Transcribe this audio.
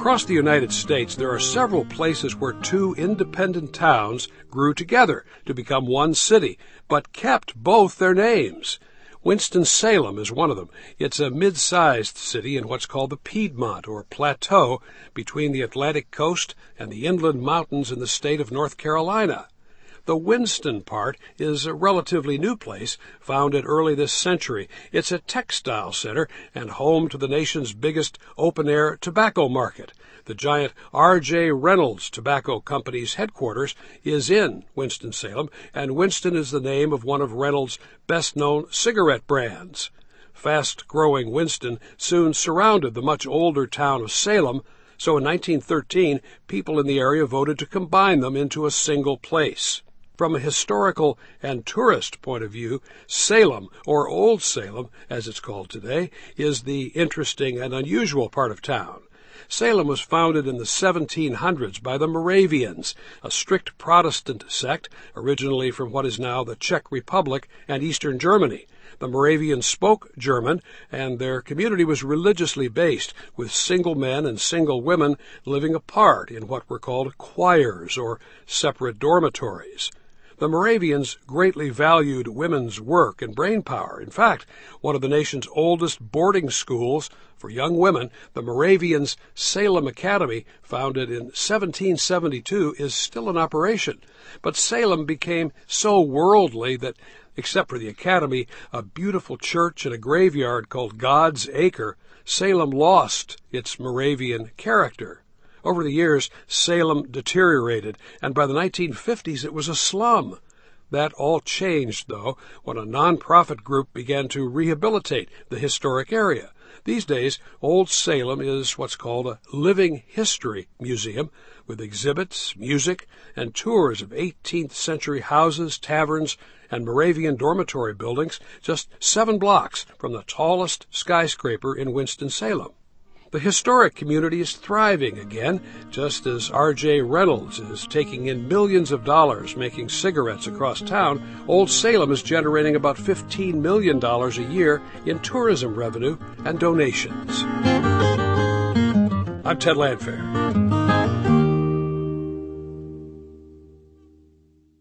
Across the United States, there are several places where two independent towns grew together to become one city, but kept both their names. Winston-Salem is one of them. It's a mid-sized city in what's called the Piedmont, or Plateau, between the Atlantic coast and the inland mountains in the state of North Carolina. The Winston part is a relatively new place, founded early this century. It's a textile center and home to the nation's biggest open-air tobacco market. The giant R.J. Reynolds Tobacco Company's headquarters is in Winston-Salem, and Winston is the name of one of Reynolds' best-known cigarette brands. Fast-growing Winston soon surrounded the much older town of Salem, so in 1913, people in the area voted to combine them into a single place. From a historical and tourist point of view, Salem, or Old Salem, as it's called today, is the interesting and unusual part of town. Salem was founded in the 1700s by the Moravians, a strict Protestant sect originally from what is now the Czech Republic and Eastern Germany. The Moravians spoke German, and their community was religiously based, with single men and single women living apart in what were called choirs, or separate dormitories. The Moravians greatly valued women's work and brain power. In fact, one of the nation's oldest boarding schools for young women, the Moravians' Salem Academy, founded in 1772, is still in operation. But Salem became so worldly that, except for the academy, a beautiful church and a graveyard called God's Acre, Salem lost its Moravian character. Over the years, Salem deteriorated, and by the 1950s it was a slum. That all changed, though, when a nonprofit group began to rehabilitate the historic area. These days, Old Salem is what's called a living history museum, with exhibits, music, and tours of 18th century houses, taverns, and Moravian dormitory buildings just 7 blocks from the tallest skyscraper in Winston-Salem. The historic community is thriving again, just as R.J. Reynolds is taking in millions of dollars making cigarettes across town. Old Salem is generating about $15 million a year in tourism revenue and donations. I'm Ted Landfair.